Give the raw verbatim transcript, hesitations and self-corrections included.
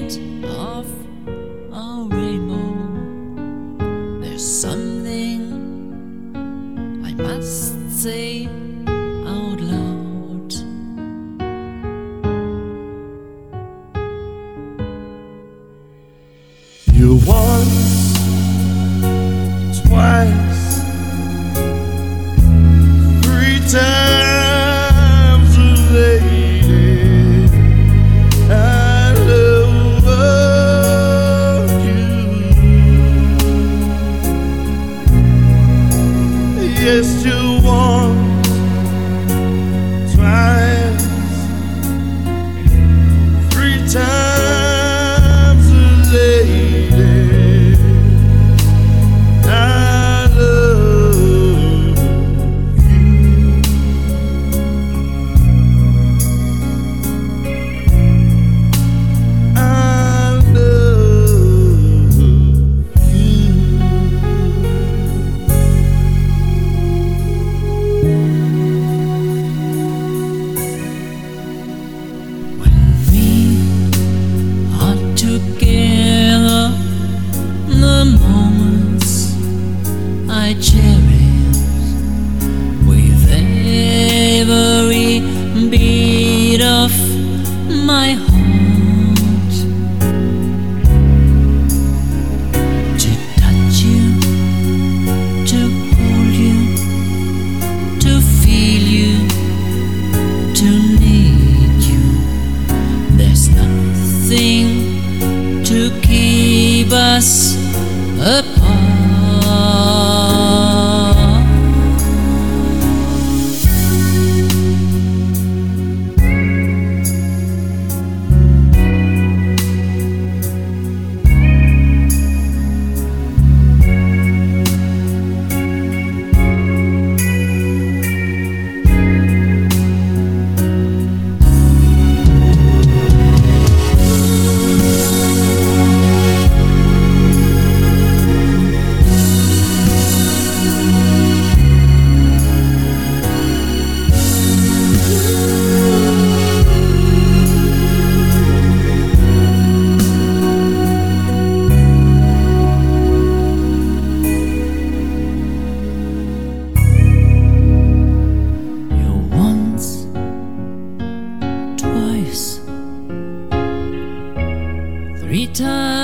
end of a rainbow, there's something I must say out loud. You once, twice, three times a lady. I love you. Yes, you once, twice, three times a lady. I love you. I love you. When we are together, the moments I cherish with every beat of my heart. To touch you, to hold you, to feel you, to need you. There's nothing to keep us apart. Three times